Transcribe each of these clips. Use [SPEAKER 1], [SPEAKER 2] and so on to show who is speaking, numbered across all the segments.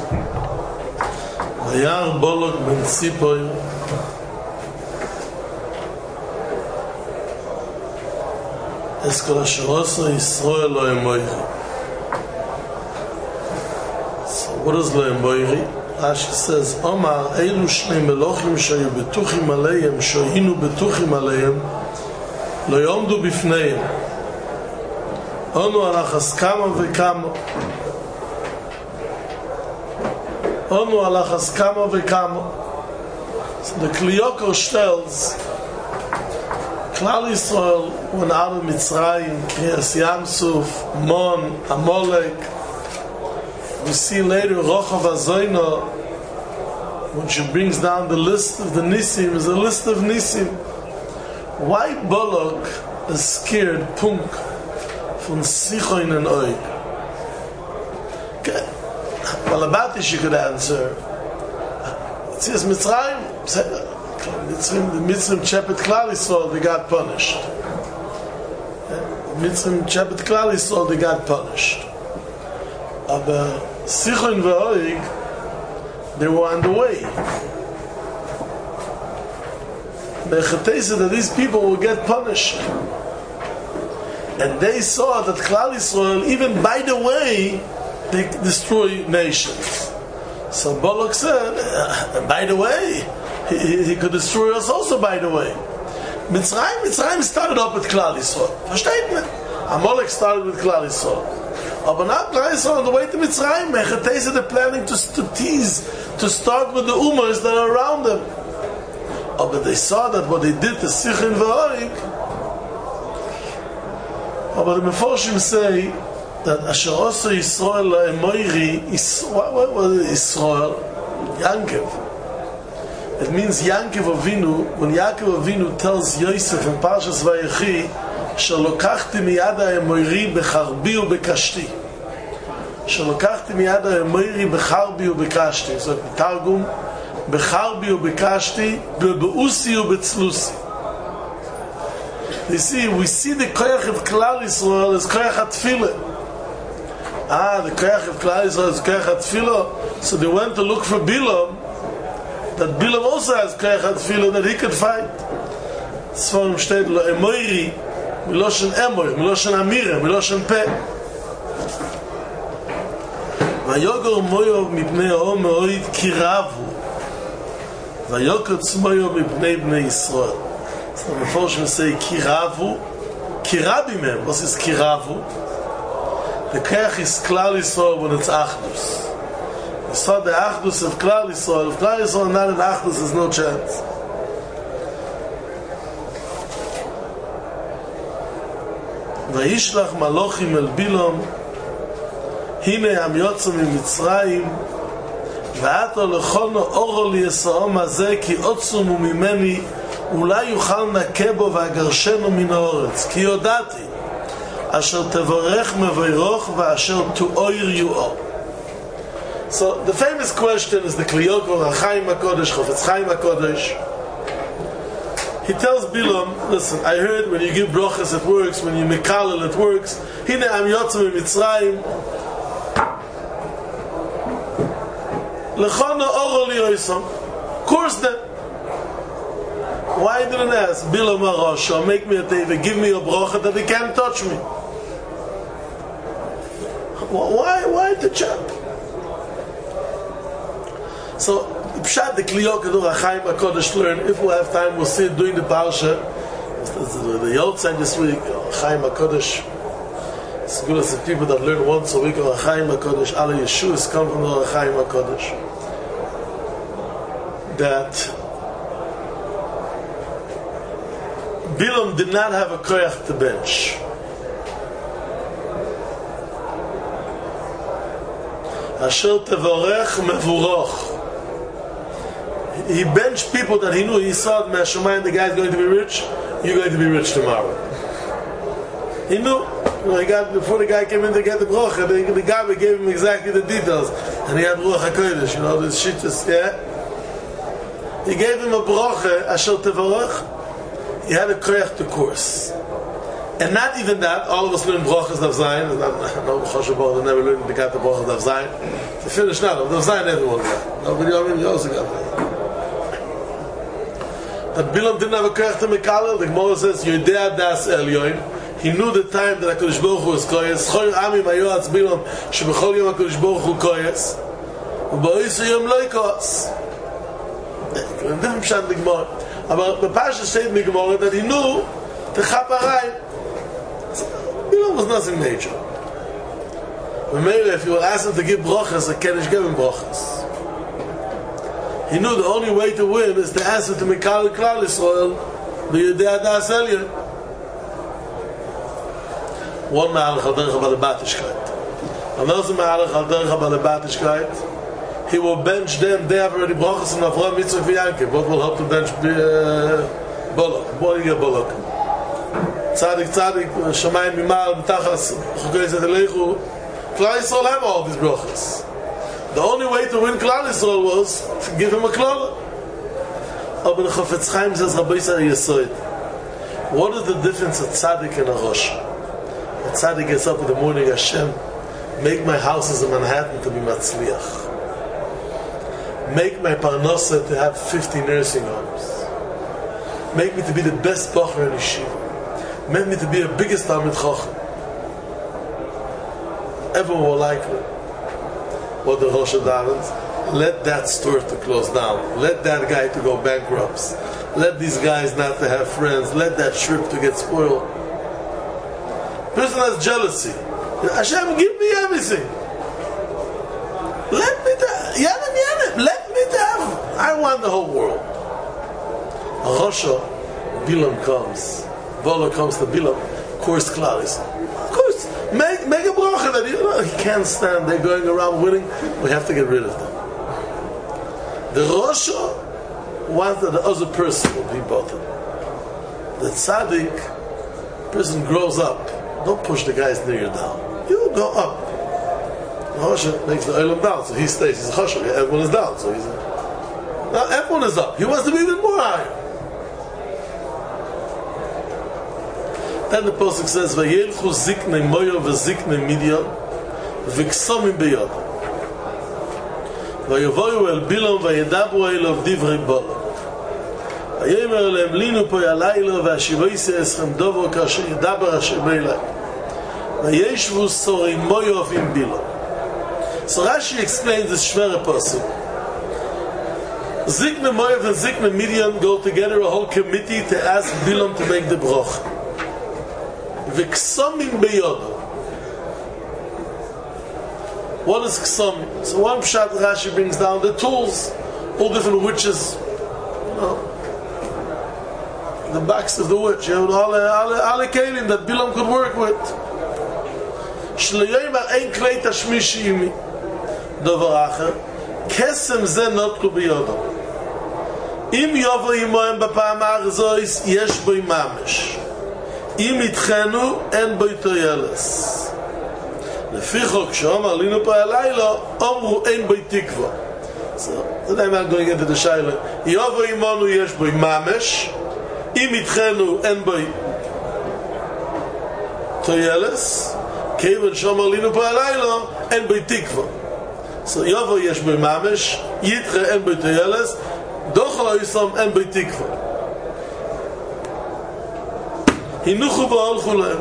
[SPEAKER 1] וירא בולק בן ציפור es kol asheroso Yisroel lo emoiri. So what is lo emoiri? Rashi says, Omar, Eilu shnei melochim shayu betuchim aleim, shohinu betuchim aleim, lo yomdu bifneim. Onu alachas kama vekama. Onu alachas kama vekama. So the Kli Yakar tells Klal Yisrael went out of Mitzrayim, Kriyas Yamsuf, Mon, Amalek. We see later Rochav Azoyna, when she brings down the list of the Nisim, is a list of Nisim. Why Balak is scared, Punk, from Sichoin and Oig? Okay. Well, about this you could answer. It says Mitzrayim, the Mitzrayim Chepet Klal Yisrael, they got punished. Mitzrayim Chepet Klal Yisrael, they got punished. Aber Sichon ve'Oig, they were on the way. The Chetei said that these people will get punished. And they saw that Klal Yisrael, even by the way, they destroy nations. So Balak said, by the way, he could destroy us also by the way. Mitzrayim started up with Klal Yisrael. Versteht man? Amalek started with Klal Yisrael. But now Klal Yisrael on the way to Mitzrayim, Chetei said they're planning to tease, to start with the Ummahs that are around them. But they saw that what they did to Sichin ve'Oig. But the Meforshim say that Asher Oso Yisrael la'emoiri, what was Yisrael? Yankev. It means Yankev Avinu, when Yaakov Avinu tells Yosef in Parshas Vayechi, Shalokachti miyad ha'emoiri becharbi u'bekashti. Shalokachti miyad ha'emoiri becharbi u'bekashti. So the Targum, becharbi u'bekashti, be'usi u'betzlusi. You see, we see the koyach of Klal Yisrael as koyach HaTfilah. The koyach of Klal Yisrael is koyach HaTfilah. So they went to look for Bilam, that Bilam also has koyach HaTfilah that he could fight. Sforim steht lo emoiri, miloshen emoir, miloshen amira, miloshen peh. Vayogor moyov mipnei ha'om me'oid kiravu. Vayokotz moyov mipnei bnei Yisrael. So the Meforshim say kiravu, kirabimem. What is kiravu? The koyach is Klal Yisrael when it's achdus. You saw the achdus of Klal Yisrael. If Klal Yisrael not in achdus, there's no chance. Vayishlach malochim el Bilam, hine am yotzim miMitzrayim, va'ato lechono oro liyesa'om hazeh ki otzum umimeni, אולי יוכל נקה בו והגרשנו מן האורץ כי יודעתי אשר תברך מברך ואשר תואיר יואר. So the famous question is the Kli Yakar HaChaim HaKodesh, Chofetz Chaim HaKodesh. He tells Bilam, listen, I heard when you give brochas it works, when you mekalel it works. Hine am yotzim miMitzrayim lechono oro liyoisam. Of course then. Why didn't I ask Bilam HaRasha, make me a teva, give me a bracha that he can't touch me? Why the chap? So, Pshat, the Kli Yakar HaChaim HaKodesh learn, if we have time, we'll see it doing the Parsha. The Yotzei this week, HaChaim HaKodesh. It's good as the people that learn once a week of HaChaim HaKodesh, all of Yeshuas come from the HaChaim HaKodesh. That Bilam did not have a koyach to bench. Asher tevorech mevurach. He benched people that he knew. He saw that Meshamayim, the guy's going to be rich. You're going to be rich tomorrow. He knew. Before the guy came in to get the bracha, the guy gave him exactly the details, and he had Ruach HaKodesh. This shit is He gave him a bracha. Asher tevorech. He had a koyach to course. And not even that, all of us learn brachas of Zayin. No Choshev never learned to get the brachas of Zayin. To finish now, of Zayin everyone got. Nobody also got that. Bilam didn't have a koyach to Mekala. The Gemara says, Yodea das Elyoin. He knew the time that HaKadosh Baruch Hu was koyes. Choy Ami Mayoatz Bilam, Shebechol Yom HaKadosh Baruch Hu koyes. U'ba'oisu Yom Loi koyes. Didn't pshat the Gemara. But the Pasha said in the Gemara that he knew the Chaparayim. Bilam was nothing major. Remember, if you will ask him to give brachas, I can't give him brachas. He knew the only way to win is to ask him to Mikal Klal Yisrael, the Yodea Das Elyon. One Ma'alach al Derech HaBalei Batishkeit. Another Ma'alach al Derech HaBalei Batishkeit. He will bench them. They have already brachas and Avraham, Yitzchak, V'Yankiv. What will help to bench Bolok? What do you get Bolok? Tzadik, Shamayim Mimal, B'tachas, Chukei Zet Elechu. Klal Yisrael have all these brachas. The only way to win Klal Yisrael was to give him a klala. But the Chafetz Chaim says, Rabbi Yisrael Yesoid, what is the difference of tzaddik and a rosh? A tzaddik gets up in the morning, Hashem, make my houses in Manhattan to be matzliach. Make my parnasa to have 50 nursing homes. Make me to be the best bacher in yeshiva. Make me to be the biggest Talmid Chacham. Everyone will like me. What the Rosh Hashanah, let that store to close down. Let that guy to go bankrupt. Let these guys not to have friends. Let that trip to get spoiled. Person has jealousy. Hashem, give me everything. Let me let me have. I want the whole world. Rosha, Bilam comes. Bola comes to Bilam. Of course, Klaris. Of course, make a bracha that he can't stand. They're going around winning. We have to get rid of them. The Rosha wants that the other person will be bottom. The tzaddik person grows up. Don't push the guys near you down. You go up. The Rosha makes the oilam down, so he stays. He's a choshev. Everyone is down, so he's. Now everyone is up. He wants to be even more higher. Then the Pasuk says, "Vayelchu ziknei moyo v'ziknei midyan v'ksomim beyod. Vayavoyu el Bilam vayedabru elav divrei bola. Vayemer lehem linu po yalaylo v'ashivoyse eschem dovo kasher yedaber Hashem elai. Vayeshvu sorei moyo v'im Bilam." So Rashi explains this shvere Pasuk. Ziknei moyo and ziknei midyan go together, a whole committee to ask Bilam to make the broch. V'ksomim beyodo. What is ksomim? So one pshat Rashi brings down the tools, all different witches, the backs of the witch, all the kelim that Bilam could work with. Shleyomer ein klei tashmish yimi. Dovar acher, kesem ze notku beyodo. Im yovo imoem b'pa'am ha'arzois yesh boi mamesh. Im itchenu en boi toyeles. Lefichok she'omar linu po halaylo omru en boi tikva. So then I'm not going into the shaila. Yovo imonu yesh boi mamesh. Im itchenu en boi toyeles. Kevan she'omar linu po halaylo en boi tikva. So Yovo yesh boi mamesh. Yitche en boi toyeles. Dochel ha'isam en boi tikva. Hinuchu v'olchu lehem.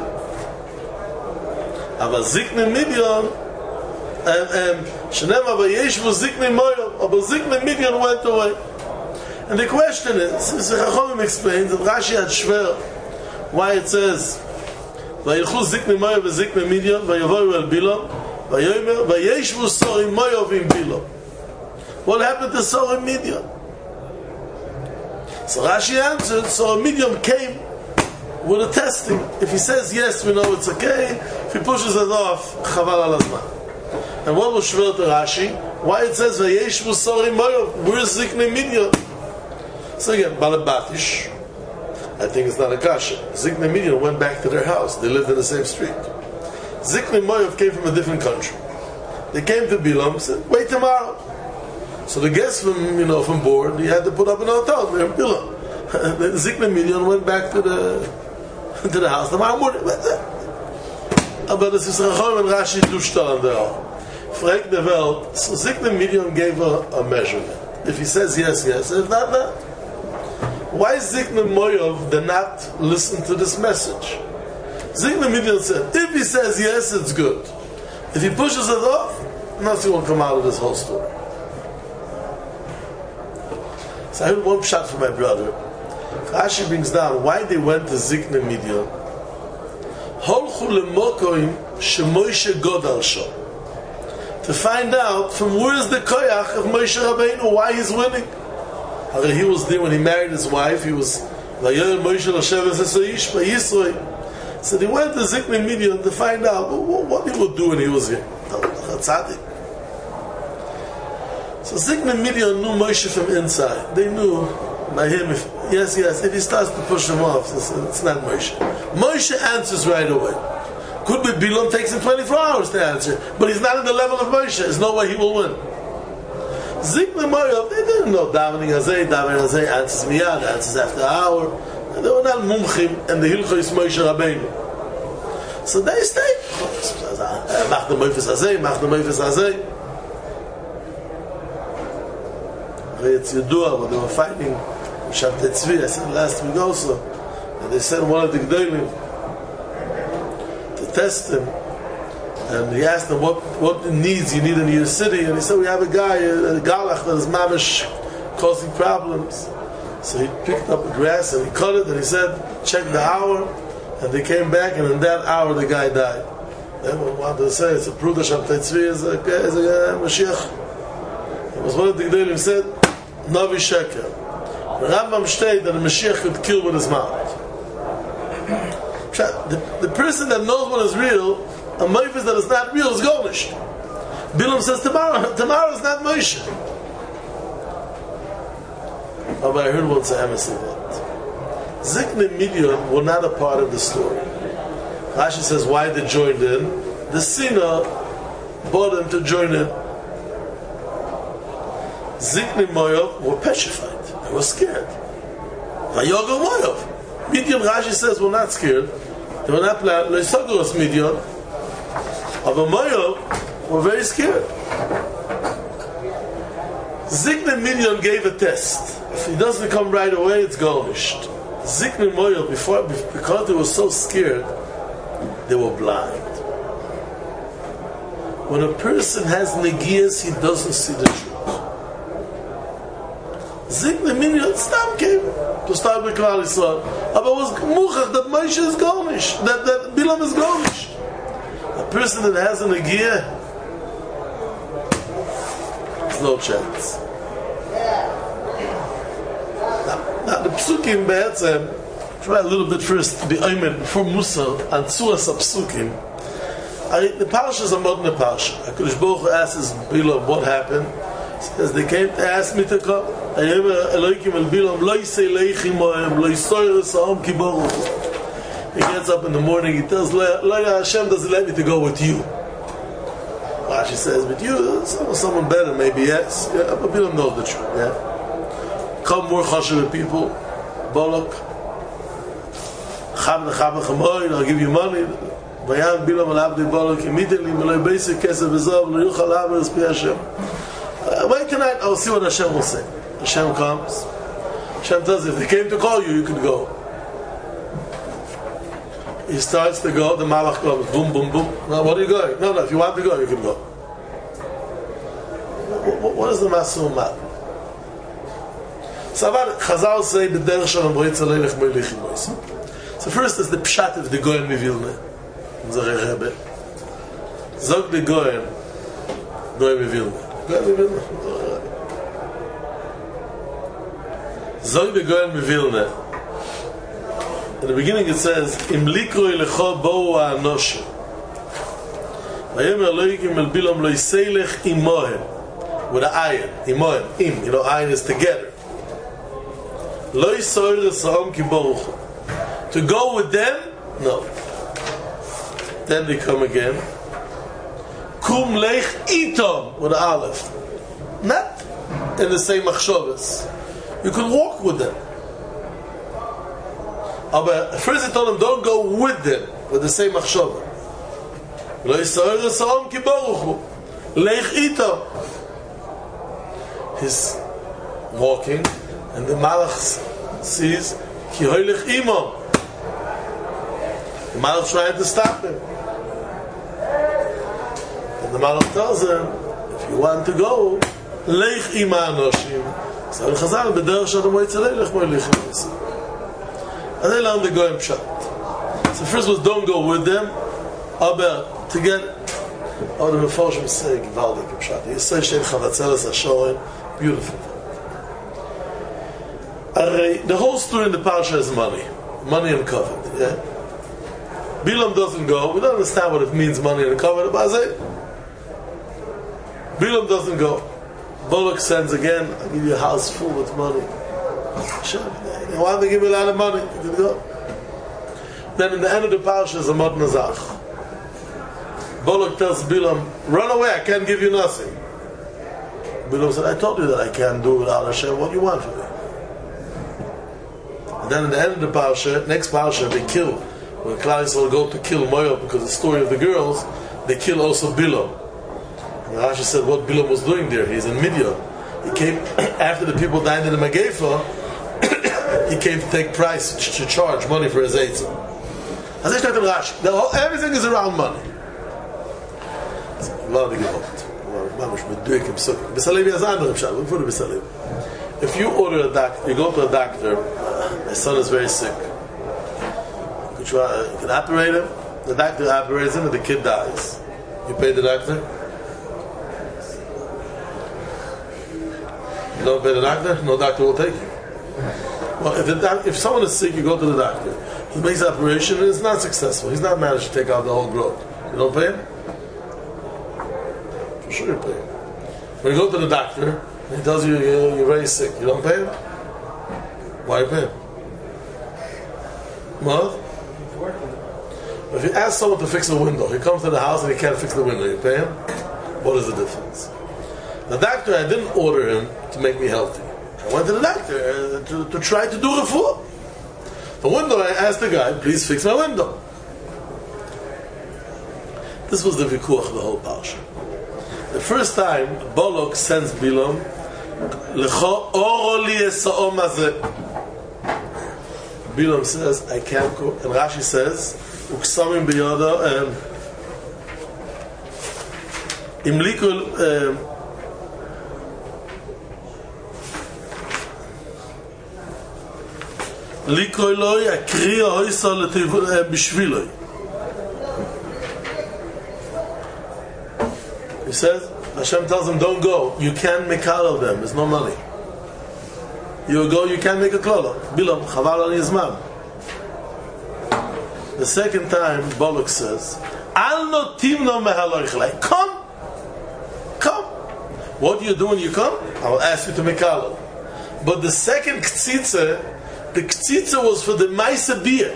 [SPEAKER 1] Aber zikne midyan, shenem aber yeshvu zikne moyo, aber zikne midyan went away. And the question is, the Chachamim explains that Rashi had shver why it says vayilchu zikne moyo v'zikne midyan vayavoyu el Bilam vayomer vayeshvu sorim moyo v'im Bilam. What happened to sorim midyan? So Rashi answered, sorim midyan came with a testing. If he says yes, we know it's okay. If he pushes it off, chaval al hazman. And what was shver to Rashi? Why it says vayeshvu sorim moyo? Where's ziknei midyan? So again, Balabatish, I think it's not a kasha. Ziknei midyan went back to their house. They lived in the same street. Ziknei moyo came from a different country. They came to Bilam and said, wait tomorrow. So the guests from board, he had to put up an hotel there in Bilam. Then Ziknei midyan went back to into the house. Tomorrow morning. Aber das ist Rachom and Rashi durchstellen da. Fragt the Welt, so Zikna Midian gave a measurement. If he says yes, yes. If not, no. Why is Zikna Moyov did not listen to this message? Zikna Midian said, if he says yes, it's good. If he pushes it off, nothing will come out of this whole story. So I heard one shot from my brother. Rashi brings down why they went to Zikna Midian. Holchu lemokoim shemoishe godal sho. To find out from where is the koyach of Moshe Rabbeinu, why he's winning. He was there when he married his wife. He was Vayoel Moshe Lasheves Esaish by Yisroi. So they went to Zikna Midian to find out what he would do when he was here. Tzaddik. So Zikna Midian knew Moshe from inside. They knew by him, if he starts to push him off, it's not Moshe. Moshe answers right away. Could be Bilam takes him 24 hours to answer, but he's not at the level of Moshe. There's no way he will win. Zikna Moyov, they didn't know davening hazeh answers miyad, answers after an hour. And they were not mumchim and the hilchos Moshe Rabbeinu. So they stayed. Mach the moifes hazeh. It's Yedua, when they were fighting Shabtai Tzvi, I said last week also, and they sent one of the G'daylim to test him, and he asked them what needs you need in your city, and he said, we have a guy, a galach that is mamish causing problems. So he picked up the grass and he cut it, and he said, check the hour, and they came back, and in that hour the guy died. Then we wanted to say, it's a proof that Shabtai Tzvi is a Mashiach. It was one of the G'daylim said, Navi Sheker. The Rambam stated that the Mashiach could kill with his mouth. The person that knows what is real, a Moifis that is not real, is Gornish. Bilam says tomorrow is not Moshe. But I heard one say Emes about Zikna Midian were not a part of the story. Rashi says why they joined in. The Sina bought them to join in. Zikna Moyov were petrified. They were scared. Vayoga Moyov. Midian, Rashi says, were not scared. They were not planned. Loisogos Midian. But Moyov were very scared. Zikna Midian gave a test. If he doesn't come right away, it's garnished. Zikna Moyov, because they were so scared, they were blind. When a person has negias, he doesn't see the truth. Zikna Midian Stam came to start with Klal Yisrael. But it was muchach that Moshe is garnished, that Bilam is garnished. A person that has a negia, there's no chance. Now the psukim be'etzem, try a little bit first to be oimed before Musa and Tzuras HaPsukim. The parasha is a modern parasha. HaKadosh Baruch Hu asks Bilam what happened. He says they came to ask me to come. He gets up in the morning, he tells Hashem doesn't let me to go with you. Rashi says, with you, someone better, maybe, yes. Yeah, but Bilam knows the truth, yeah. Come more chashuv people, Balak. I'll give you money. Vayan Bilam al-Abdi Balak immediately, basic kesef v'zav, l'yuchal haver es pi Hashem. Wait tonight, I'll see what Hashem will say. Hashem comes. Hashem tells you, if they came to call you, you can go. He starts to go, the malach comes, boom, boom, boom. Now, what are you going? No, if you want to go, you can go. What is the Masur Mat? So Chazal say, the derech shalom b'ritz aleilech meilichim bois. So first is the pshat of the Goyen Mivilne. Zare Rebbe. Zog the Goyen Mivilne. Zog the Goyen Mivilne. In the beginning it says, Im likroi lecho bo'u ha'anoshim. Vayomer Elohim el Bilam lo yiseilech imohem. With an ayin. Imohem. Im. Ayin is together. Lo yisoir esahom ki boruchu. To go with them? No. Then they come again. Kum lech itom. With an aleph. Not in the same machshavas. You can walk with them. But first he told him, don't go with them, with the same machshava. Lo yisrael resaom ki baruchu. Leich ito. He's walking, and the Malach sees, ki hoylech imo. The Malach trying to stop him. And the Malach tells him, if you want to go, leich ima anoshim. So the Chazal, b'derech shadam moitzalei, lech moilich imosim. And they learned the Goyim Pshat. So first was don't go with them, aber to get all the Meforshim say Givaldik Pshat. He says Shein Chavatzeles Hashorim, beautiful. The whole story in the Parsha is money and covet. Yeah? Bilam doesn't go. We don't understand what it means, money and covet. But I say, Bilam doesn't go. Balak sends again. I'll give you a house full with money. Sure. They want to give you a lot of money. You can go. Then in the end of the Parsha is a Mod Nazach. Balak tells Bilam, run away, I can't give you nothing. Bilam said, I told you that I can't do without Hashem. What do you want from me? And then in the end of the Parsha, next Parsha, they kill. When Klal Yisrael go to kill Moab because of the story of the girls, they kill also Bilam. And Rashi said what Bilam was doing there. He's in Midian. He came, after the people died in the Megefa, he came to take price, to charge money for his aids. As I said in Rashi, everything is around money. If you order a doctor, you go to a doctor, my son is very sick. You can operate him, the doctor operates him, and the kid dies. You pay the doctor? You don't pay the doctor? No doctor will take you. Well, if someone is sick, you go to the doctor. He makes the operation and it's not successful. He's not managed to take out the whole growth. You don't pay him? For sure you pay him. When you go to the doctor, he tells you you're very sick. You don't pay him? Why you pay him? What? If you ask someone to fix a window, he comes to the house and he can't fix the window, you pay him? What is the difference? The doctor, I didn't order him to make me healthy. I went to the doctor to try to do refuah. The window, I asked the guy, please fix my window. This was the vikuach of the whole parsha. The first time, Balak sends Bilam, Lecho oro li esa'om hazeh. Bilam says, I can't go. And Rashi says, Uksamim biyodo, Imlikul, Likoiloi, Akriya hoisa bishviloi. He says, Hashem tells him, don't go. You can't make out of them. There's no money. You go, you can't make a klola. Bilam, chaval al yizman. The second time, Balak says, Al no timno mehalorichlei. Come. What do you do when you come? I will ask you to make out. But the second ktsitze, the ktsitze was for the Maisa beer.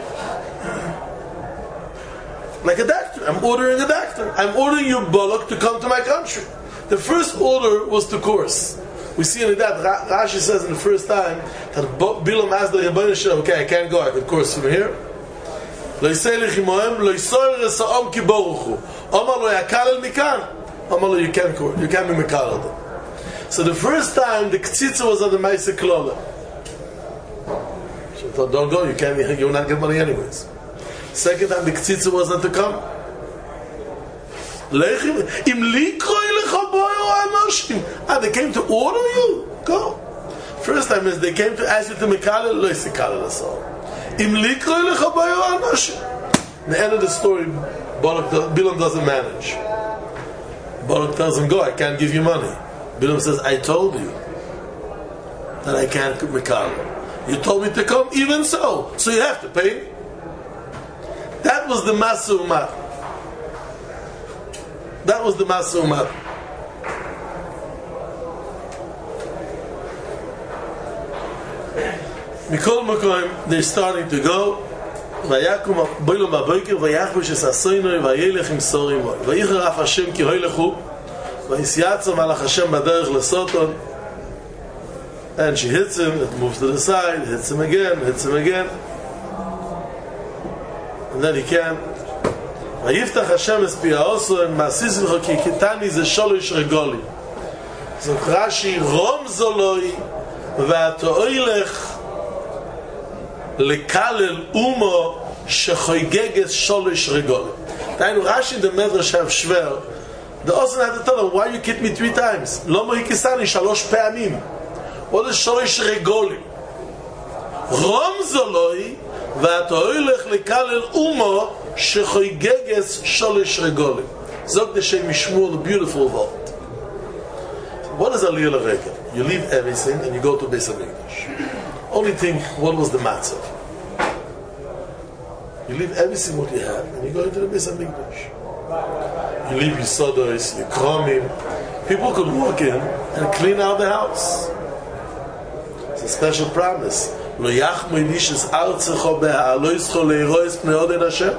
[SPEAKER 1] Like a doctor. I'm ordering a doctor. I'm ordering you, Balak, to come to my country. The first order was to course. We see in that, Rashi says in the first time, that Bilam asked the Rebbeinu Shalom, okay, I can't go, I could course from here. Lo yisei lechimoem, lo yisoi resa'om ki boruchu. Omar lo yakal el mikan. Omar lo, you can't course. You can't be mikal of them. So the first time, the ktsitza was on the Maisa Klola. So he thought, don't go, you will not get money anyways. Second time, the ktsitza was not to come. They came to order you? Go. First time is they came to ask you to Mekala, lo yisikala l'sol. Im likroi lechabayo anoshim. The end of the story, Bilam doesn't manage. Balak tells him, go, I can't give you money. Bilam says, I told you that I can't Mekala. You told me to come, even so you have to pay me. That was the Masumat. That was the Masumat. Mikol Makoim, they're starting to go. Vayakum Bilam Abayker, Vayachvish es Asoinoi, Vayelech im Sorimoi. Vayicher af Hashem ki hoilechu, Vayisyatzom alach Hashem baderech lesoton. And she hits him, it moves to the side, hits him again. and then he can. Vayiftach Hashem es pi ha'oso and ma'asis v'cho ki kitani ze sholosh regolim. So Rashi romzoloi v'ato oilech lekalel umo shechoigeges sholosh regolim. Dainu Rashi the Medrash have shver. The Osen had to tell him, why you kicked me 3 times? Lomo hikisani shalosh pe'amim. What is sholosh regolim? Romzoloi v'ato oilech lekalel umo shechoigeges sholosh regolim. Zog the Shem Mishmur, the beautiful vault. What is Aliyah L'Regel? You leave everything and you go to Beis HaMikdash. Only thing, what was the matzah? You leave everything what you have and you go into the Beis HaMikdash. You leave your sodos, your kromim. People could walk in and clean out the house. It's a special promise. Lo yachmu inishes artzecho be'aloischo leirois pnei odin Hashem.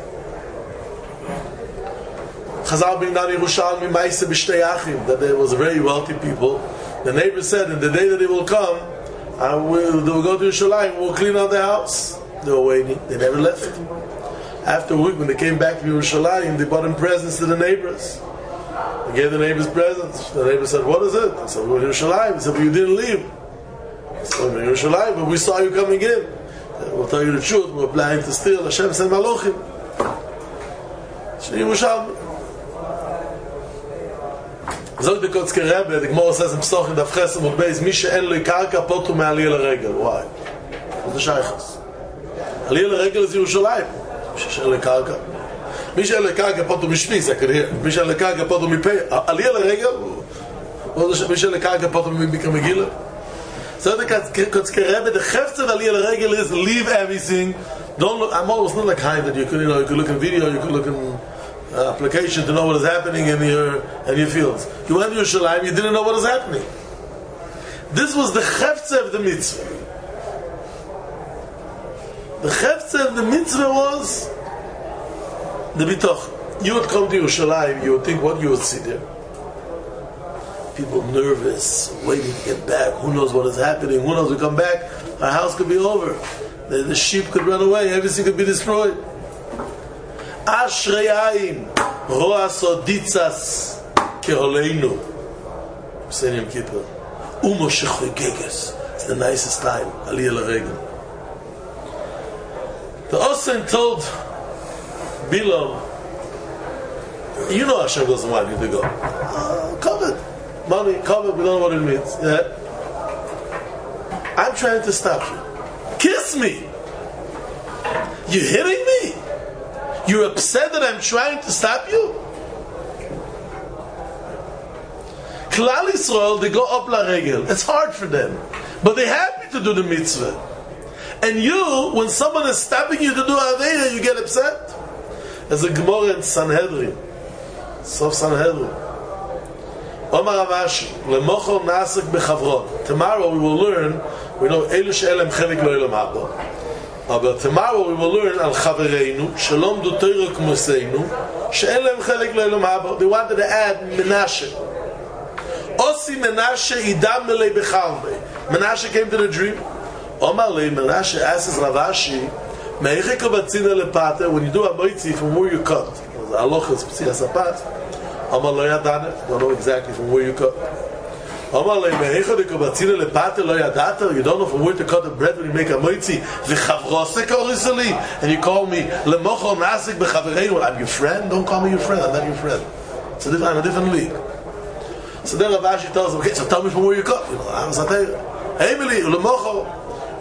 [SPEAKER 1] Chazal bring down Yerushalmi Maise b'shtei achim, that there was very wealthy people. The neighbor said, in the day that they will come, they will go to Yerushalayim, we'll clean out the house. They were waiting. They never left. After a week, when they came back from Yerushalayim, they brought in presents to the neighbors. They gave the neighbors presents. The neighbor said, what is it? They said, we're in Yerushalayim. He said, but you didn't leave. He said, we're in Yerushalayim, but we saw you coming in. We'll tell you the truth. We're planning to steal. Hashem sent Malochim. Yerushalmi. Zog the Kotzker Rebbe, the Gemara says in Psoch in Daf Chesem und Beis, Mi she'en lo karka potu me'aliyah l'regel. Why? What's the shaychus? Aliyah l'regel is Yerushalayim. Mi she'en lo karka. Mi she'en lo karka potu mishvis, I could hear. Mi she'en lo karka potu mipei. Aliyah l'regel? Mi she'en lo karka potu mibika megillah? So the Kotzker Rebbe, the chefz of Aliyah l'regel is leave everything. Don't look, I'm always not like high that you could look in video, you could look in application to know what is happening in your fields. You went to Yerushalayim, you didn't know what is happening. This was the chefze of the mitzvah. The chefze of the mitzvah was the bitoch. You would come to Yerushalayim, you would think what you would see there. People nervous, waiting to get back. Who knows what is happening? Who knows we come back? Our house could be over. The sheep could run away. Everything could be destroyed. Ashrei roas oditzas keholeinu. Saying Yom Kippur. Umo shechoigeges. It's the nicest time. Aliyah l'regel. The Osen told Bilam, you know Hashem doesn't want you to go. Covered. Money, covered, we don't know what it means. Yeah? I'm trying to stop you. Kiss me! You hitting me? You're upset that I'm trying to stop you? Klal Yisrael, they go up l'regel. It's hard for them. But they're happy to do the mitzvah. And you, when someone is stopping you to do Aveda, you get upset. There's a Gemara in Sanhedrin. Sof Sanhedrin. Omar Avashi, lemochol nasek bechavron. Tomorrow we will learn, we know, Elu she'elem chelik lo elam haba. But tomorrow we will learn al chavereinu, shalom du teira k'moseinu, she'elem chelik lo elam haba. They wanted to add Menashe. Osi Menashe idam melei bechalmei. Menashe came to the dream. Omar le Menashe asks Ravashi, me'eche kabatzina lepate, when you do a moitzi, from where you cut. Aloch is p'tzias apat. Omar lo yadane, don't know exactly from where you cut. Omar le me'eche kabatzina lepate lo yadata, you don't know from where to cut the bread when you make a moitzi. V'chavrose korisali, and you call me lemochol nasik bechavereinu. I'm your friend? Don't call me your friend, I'm not your friend. I'm a different league. So then Ravashi tells him, okay, so tell me from where you cut. You know, I'm Satayra. Emily, lemochol.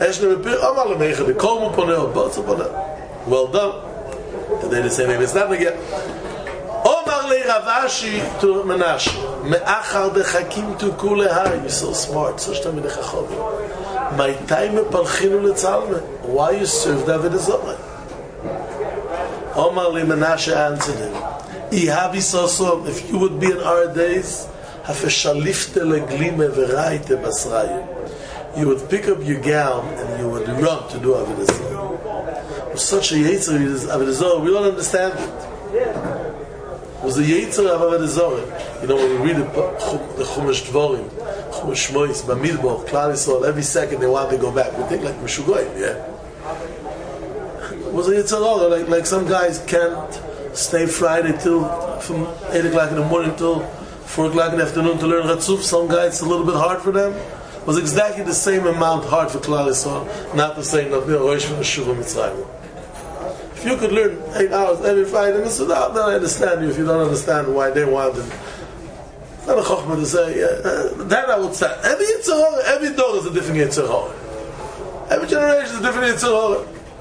[SPEAKER 1] Well done. Today the same name is not again. Omar le Ravashi to Menashe. Me'achar dechakim to kulehai. You're so smart. So shtam midechachov. My time palchinu letzalme. Why you serve David Azomai? Omar le Menashe answered him. Ihavi sosom. If you would be in our days, hafeshalifte leglime v'raite basrayim. You would pick up your gown and you would run to do Avodah Zarah. It was such a yetzer of Avodah Zarah, we don't understand it. It was the yetzer of Avodah Zarah. You know, when we read the Chumash Dvorim, Chumash Shmois, Bamidbar, Klal Yisrael, every second they want to go back. We think like Meshugoyim, yeah? was a Yetzer Hara. Like some guys can't stay Friday till from 8 o'clock in the morning till 4 o'clock in the afternoon to learn Ratzuf. Some guys it's a little bit hard for them. It was exactly the same amount hard for Klal Yisrael. Not to say not Rosh Hashanah Mitzrayim. If you could learn 8 hours every Friday, then I understand you. If you don't understand why they wanted, it's not a chokhmah to say. That I would say. Every Yetzer Hara, every dog is a different Yetzer Hara. Every generation is a different Yetzer Hara.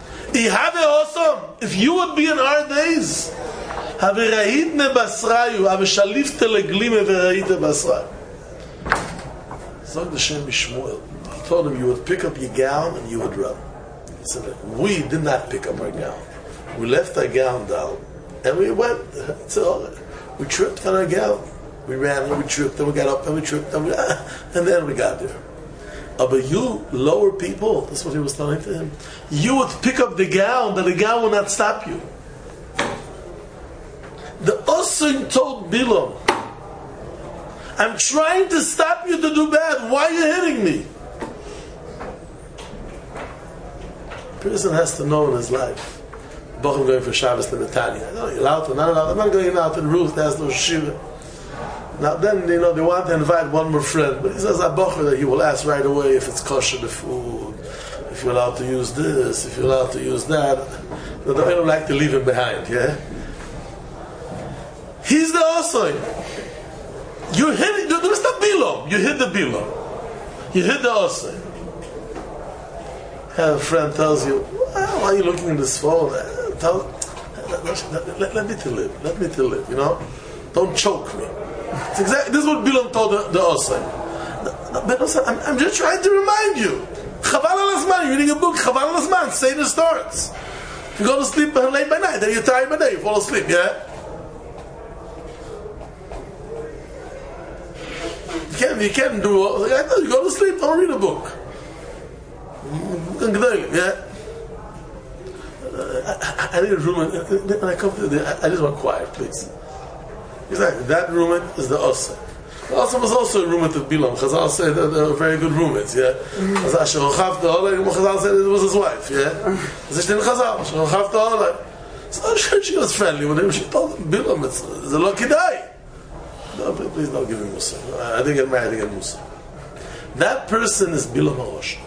[SPEAKER 1] If you would be in our days, have rahitne basrayu, have shalifte leglime verahite basrayu. Zog the Shem Bishmuel. He told him you would pick up your gown and you would run. He said, we did not pick up our gown. We left our gown down and we went. We tripped on our gown. We ran and we tripped and we got up and we tripped and then we got there. But you lower people, that's what he was telling to him. You would pick up the gown, but the gown will not stop you. The Osir told Bilam, I'm trying to stop you to do bad. Why are you hitting me? A person has to know in his life. I'm going for Shabbos to Netanya. No, you're allowed to, not allowed. I'm not going out to the roof, there's no shiva. Now then, they want to invite one more friend, but he says that he will ask right away if it's kosher the food, if you're allowed to use this, if you're allowed to use that. They don't like to leave him behind, yeah? He's the Osir. You hit it, there's the Bilam. You hit the Bilam. You hit the Osir. A friend tells you, why are you looking at this phone? Let me to live. Let me to live, you know? Don't choke me. It's exactly, this is what Bilam told the Osir. I'm just trying to remind you. Chaval al-Azman, you're reading a book, Chaval al-Azman, say the starts. If you go to sleep late by night, then you're tired by day, you fall asleep, yeah? You can't do all, you go to sleep, don't read a book. Yeah? I need a room, when I come to I just want quiet, please. Exactly, that roommate is the Osir. The Osir was also a roommate of Bilam. Chazal said that they were very good roommates, yeah? Chazal said it was his wife, yeah? So she was friendly with him. She told him, Bilam, it's a lucky day. No, please don't give me Musa. I didn't get married, I didn't get Musa. That person is Bilam HaRosh.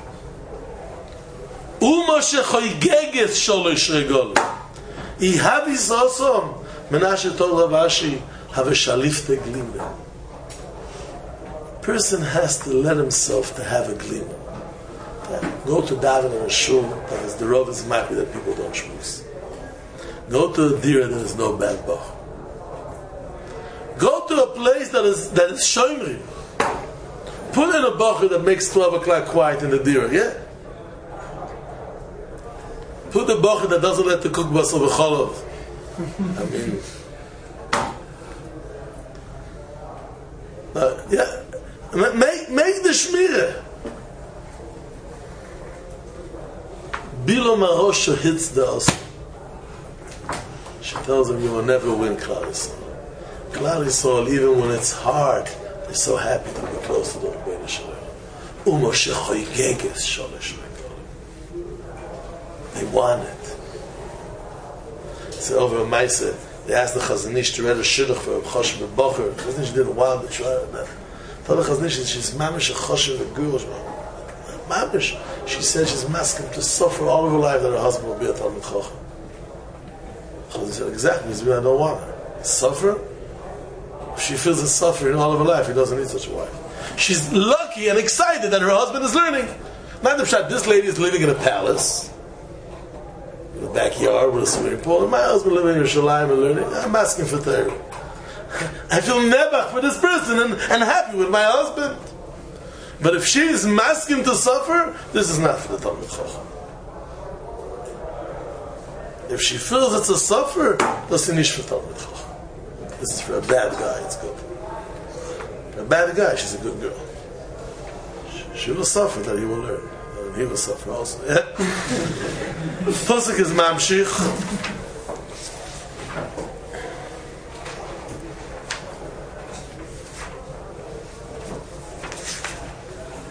[SPEAKER 1] U'moshe choygeges sholosh regol. Ihavis osom. Menashe told Rav Ashi, have a shalifte glima. Person has to let himself to have a glima. Go to daven in a shul, because the Rav is happy that people don't shmuz. Go to a dira that is no bad bach. Go to a place that is shoymri. Put in a bacher that makes 12 o'clock quiet in the dira, yeah? Put a bacher that doesn't let the cook basar v'cholov. I mean, yeah, make the shmirah. Bilam HaRosh hits the Osir. She tells him, you will never win Klal Yisrael. Klal Yisrael, even when it's hard, they're so happy to be close to the Rebbeinu Shalom. U'moshe choygeges sholosh regol. They want it. So over a Maisa, they asked the Chazon Ish to read a shidduch for a Choshev B'Bocher. The Chazon Ish did a while to try it. Told the Chazon Ish she's mamish a Choshev B'Gurosh. Mamish. She said she's masking to suffer all of her life that her husband will be a Talmid Chacham. Chazon said, exactly, because I don't want her. Suffer? If she feels it's suffering all of her life, he doesn't need such a wife. She's lucky and excited that her husband is learning. Not the pshat, this lady is living in a palace. In the backyard with a swimming pool, and my husband living in Yerushalayim and learning. I'm asking for Torah. I feel nebach for this person and happy with my husband. But if she is masking to suffer, this is not for the Talmid Chacham. If she feels it's a suffer, that's not for Talmid Chacham. This is for a bad guy, it's good. For a bad guy, she's a good girl. She will suffer that he will learn. And he will suffer also. Yeah? Pasuk is Mamshich.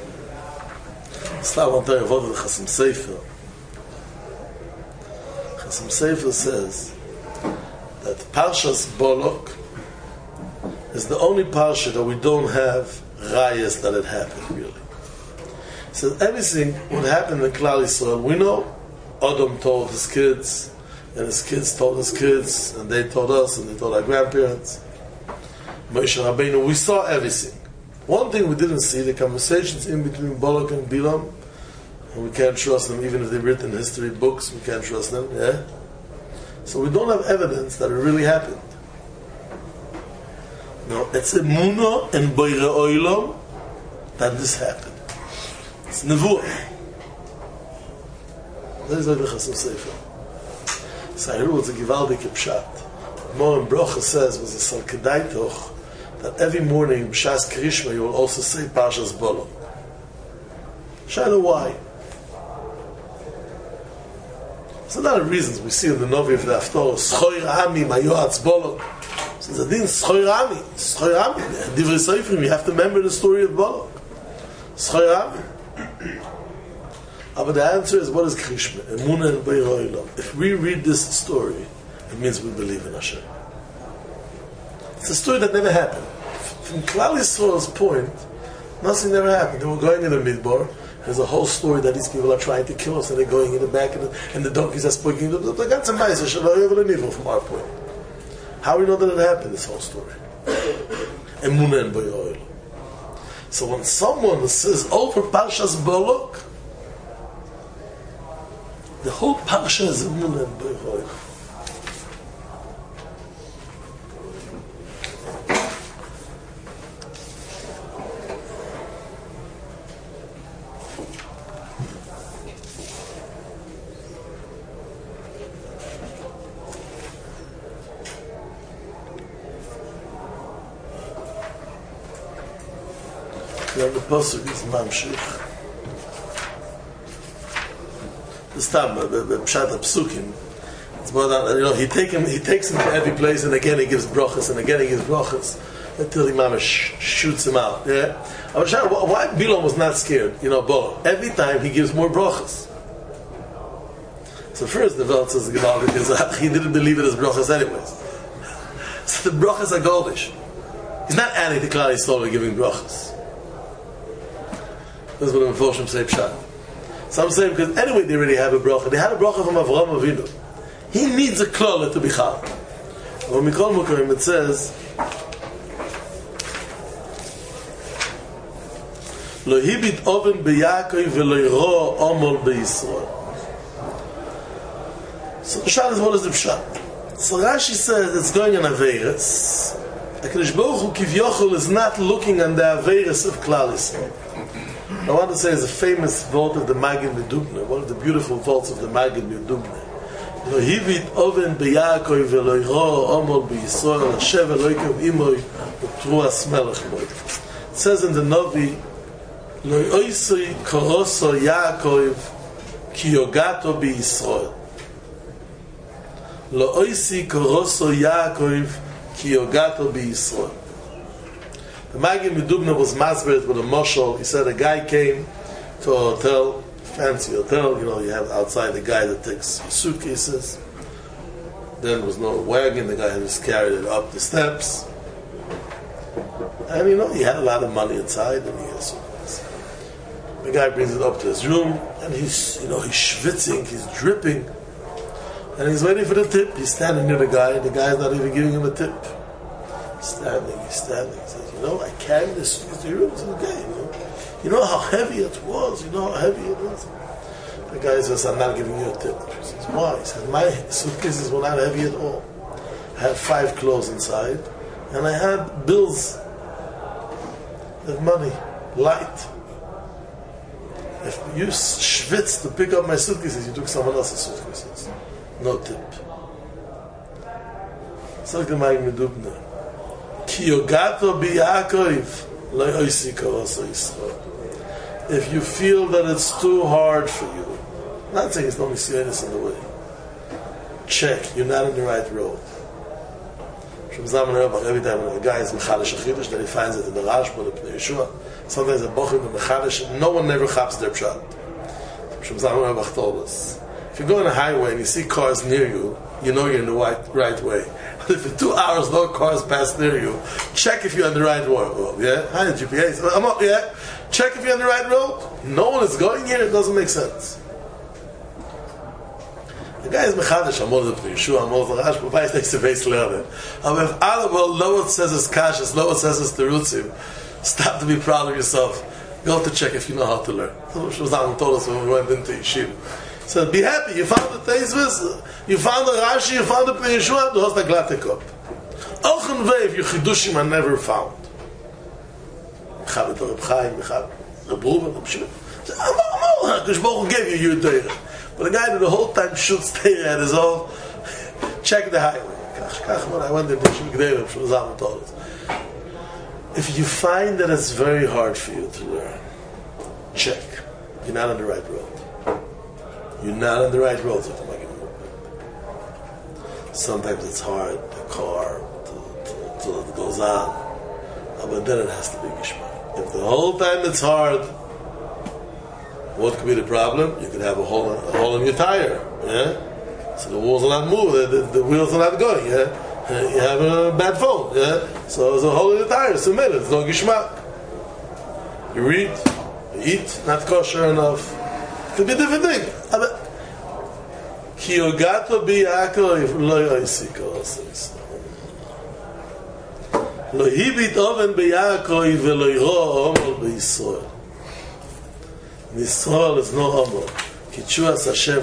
[SPEAKER 1] Slav on Torah Avodah Chasim Sefer. Chasam Sofer says that Parshas Bolok is the only parsha that we don't have rayas that it happened, really. So everything what happened in Klal Yisrael, we know Adam told his kids, and his kids told his kids, and they told us, and they told our grandparents. Moshe Rabbeinu, we saw everything. One thing we didn't see, the conversations in between Balak and Bilam, and we can't trust them even if they've written history books, we can't trust them, yeah? So we don't have evidence that it really happened. No, it's emunah and boire oilam that this happened. It's nevuah. That is like the Chasam Sofer. Sayru is a gewaldige pshat. Moran Brocha says was a salkedai toch that every morning b'shas Krishma you will also say Parshas Bolok. Shaila why? So there are reasons we see in the Novi of the Haftorah Schoir Ami Mayoatz Bolok. So the din Schoir Ami, Divrei Seifrim. You have to remember the story of Bolok. Schoir Ami. But the answer is, what is Krishma? Emunah and Beir Olam. If we read this story, it means we believe in Hashem. It's a story that never happened. From Klal Yisrael's point, nothing never happened. They were going in the Midbar. There's a whole story that these people are trying to kill us, and they're going in the back, and the donkeys are speaking. From our point. How we know that it happened, this whole story? Emunah and Beir Olam. So when someone says over Parshas Bolok, the whole parsha is emunah and Beir Olam. Now the pasuk is mamshich. This time, the pshat psukim. It's more than, he takes him to every place, and again he gives brachas, and again he gives brachas, until the mamash shoots him out. Yeah. I was trying, why Bilam was not scared? Bo. Every time he gives more brachas. So first the Welt says because he didn't believe it as brachas anyways. So the brachas are goldish. He's not adding to Klal Yisrael by giving brachas. That's what the Meforshim say pshat. Some say because anyway they already have a bracha. They had a bracha from Avraham Avinu. He needs a klala to be chal. When Mikol Mokarim it says, Lo hibit oven beYaakov v'lo yiro omol beYisrael. So the pshat is, what is the pshat? So Rashi says it's going on Averis. HaKadosh Baruch Hu Kivyochel is not looking on the Averis of Klal Yisrael. I want to say it's a famous vault of the Maggid Medubna, one of the beautiful vaults of the Maggid Medubna. Lo hivit oven beYaakov v'lo yiro omol beYisrael Hashem Elokeinu imoy u'truas melech moy. It says in the Novi, Lo oisei koroso Yaakov ki yogato beYisrael. Lo oisei koroso Yaakov ki yogato beYisrael. The Maggid Medubna was masbered with a moshel. He said a guy came to a hotel, fancy hotel. You have outside the guy that takes suitcases. Then there was no wagon. The guy just carried it up the steps. And he had a lot of money inside, and he had suitcases. The guy brings it up to his room, and he's schwitzing, he's dripping, and he's waiting for the tip. He's standing near the guy, and the guy is not even giving him a tip. He's standing. He says, I carried this suitcase to your room. It's okay. You know how heavy it was. You know how heavy it is. The guy says, I'm not giving you a tip. He says, why? He says, my suitcases were not heavy at all. I had 5 clothes inside, and I had bills of money, light. If you schwitz to pick up my suitcases, you took someone else's suitcases. No tip. So the Maggid Medubna. Ki yogato beYaakov lo oisei koroso Yisrael. If you feel that it's too hard for you, I'm not saying it's no misyonis in the way. Check, you're not in the right road. Every time a guy is mechadish a chidush, then he finds it in the Rashba, the Pnei Yeshua. Sometimes a bochum is mechadish, no one never chaps their pshat. If If you go on a highway and you see cars near you, you know you're in the right way. But if for 2 hours no cars pass near you, check if you're on the right road. Yeah? Hi, GPS. I'm up, yeah? Check if you're on the right road. No one is going here, it doesn't make sense. The guy is mechadish, I'm older for Yeshua, I'm older for Rash, but Bais takes the base learner. And if all the world, no one says it's kashas, no one says it's terutzim, stop to be proud of yourself. Go to check if you know how to learn. That's what Shazam told us when we went into Yeshiva. He said, be happy, you found the Teisvis, you found the Rashi, you found the Pnei Yeshua, du hast a glatte Kopf. Auch ein Wave, your Chidushim are never found. Mechabit Reb Chaim, Mechabit Reb Ruben, Reb Shimon. Because Baruch gave you your Torah. But the guy that the whole time shoots Torah at his own, check the highway. I went into Yeshiva G'derim, Shazam told us. If you find that it's very hard for you to learn, check. You're not on the right road. You're not on the right road. Sometimes it's hard, the car, till it goes on. But then it has to be Gishmak. If the whole time it's hard, what could be the problem? You could have a hole in your tire. Yeah? So the wheels are not moving, the wheels are not going. Yeah? You have a bad phone. Yeah? So there's a hole in the tire, it's a minute, it's no Gishmak. You read, you eat, not kosher enough. It could be a different thing. Ki yogato bi Yaakov lo yoisiko. Lo hibit oven bi Yaakov velo yiro omol bi Yisrael. Yisrael is no omol. Ki tshuas Hashem.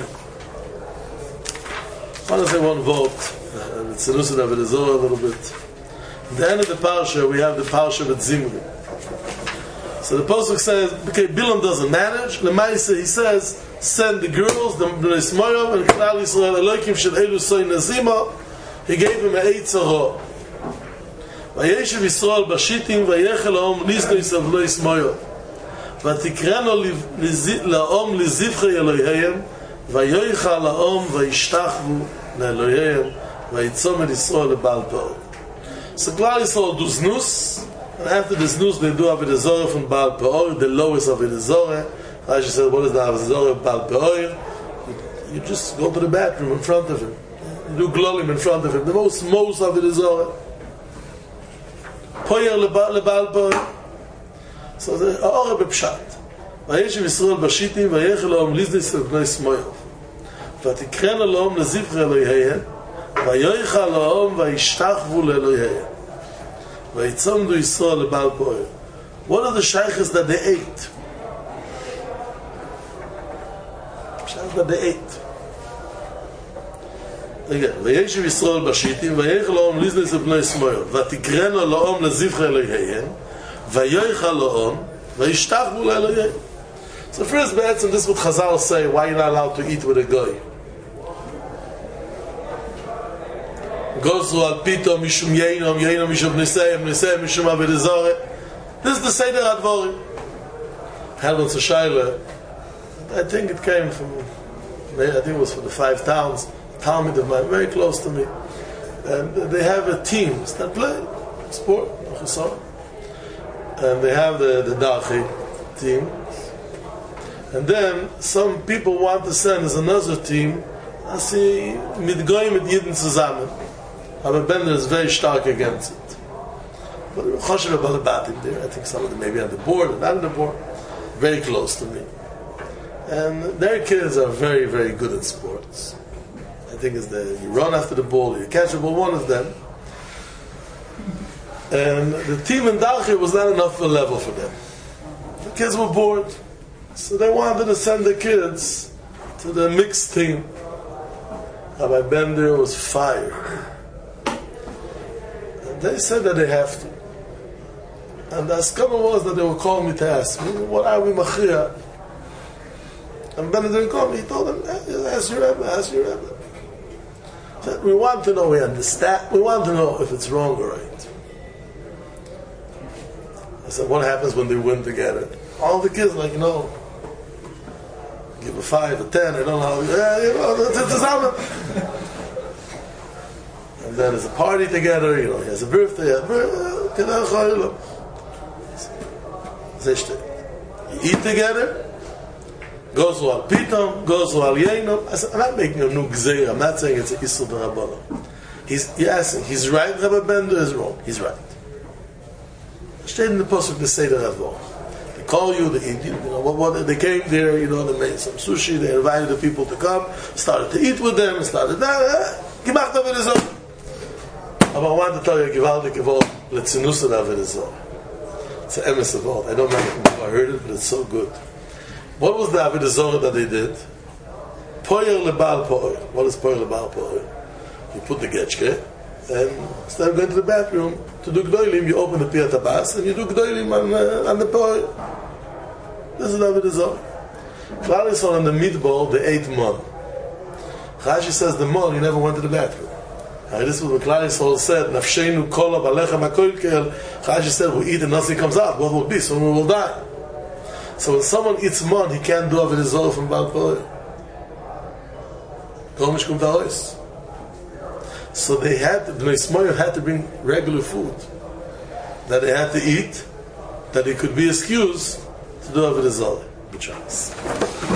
[SPEAKER 1] I want to say one vote, and it's a lucid of it a little bit. At the end of the parsha, we have the parsha with Zimri. So the pasuk says, okay, Bilam doesn't manage. Lemaisa, he says, send the girls, the Bnei Smoyov, and Klal Yisrael Elokim shel Elu Soy Nazima. He gave him an Eitzah. Vayeshev Yisrael Bashitim, Vayechel Om Lisno Yisrael Bnei Smoyov. Vatikreno Laom Lizivcha Eloheihem, Vayoicha Laom Vayishtachvu Eloheihem, Vayitzomer Yisrael Lebal Peor. So Klal Yisrael do znus, and after the znus they do Avodah Zorah from Baal Peor, the lowest of Avodah Zorah. Rashi said, what is the Avodah Zorah Baal Peor? You just go to the bathroom in front of him. You do glolim in front of him. The most of Avodah Zorah. Poyer Lebal Peor. So the Aore Bepshat. Vayeshev Yisrael Bashitim, Vayechel Laom Liznis Bnei Smoyov. Vatikreno Laom Lezivcha Eloheihem, Vayoicha Laom Vayishtachvu Eloheihem. Vayitzomdu Yisrael Lebal Peor. What are the shaykhs that they ate? Shaykhs that they ate. Again, Vayeshev Yisrael Bashitim, Vayechel Laom Liznis Bnei Smoyov. Vatikreno Laom Lezivcha Eloheihem, Vayoicha Laom Vayishtachvu Eloheihem. So first, this is what Chazal say, why you're not allowed to eat with a goy. Goes to al pito mishum yeinom mishum nisayim mishum avodah zorah. This is the Seder Advorim. Helen Sashayla, I think it came from, I think it was from the 5 towns, Talmud of mine, very close to me. And they have a team that play sport, and they have the Dachi team. And then some people want to send as another team, I see Midgoyim mit Yidden zusammen. Aber Bender is very stark against it. But Choshev Balabatim there, I think some of them maybe on the board or not on the board, very close to me. And their kids are very, very good at sports. I think it's you run after the ball, you catch the ball, one of them. And the team in Dalchi was not enough of a level for them. The kids were bored. So they wanted to send the kids to the mixed team. Rabbi Bender was fired. And they said that they have to. And the ascama was that they would call me to ask me, what are we machriya? And Bender didn't call me. He told them, ask your Rebbe, ask your Rebbe. He said, we want to know, we understand, we want to know if it's wrong or right. I said, what happens when they win together? All the kids like, give a 5 or 10, I don't know. And then there's a party together, he has a birthday. You eat together, Goes to Al Pitom, goes to Al Yenom. I said, I'm not making a new gzeira. I'm not saying it's an Isur D'Rabbanan. He's right, Rabbi Bender is wrong. He's right. Stayed in the Pasuk to say the Ravon. They call you, they eat you. They came there, they made some sushi, they invited the people to come, started to eat with them, started gemacht Avodah Zarah. But I want to tell you, Givaldik Evol, Letzinusa Avodah Zarah. It's an emes of all. I don't remember if I heard it, but it's so good. What was the Avodah Zarah that they did? Poyer lebal poyer. What is poyer lebal poyer? You put the getchke, and instead of going to the bathroom to do gdoilim, you open the piyat habas and you do gdoilim on the poyer. This is the Avodah Zarah. Klal Yisrael on the midbar, they ate mon. Rashi says the mon, you never went to the bathroom. This is what Klal Yisrael said, Nafsheinu kola balechem hakoilkel. Rashi said, we eat and nothing comes out. What will be? Someone will die. So when someone eats mon, he can't do Avodah Zarah from Baal Poyer. Komish kum ta'ois. So they had, Bnei Yismael had to bring regular food that they had to eat, that it could be excused to do Avodah Zarah. Good chance.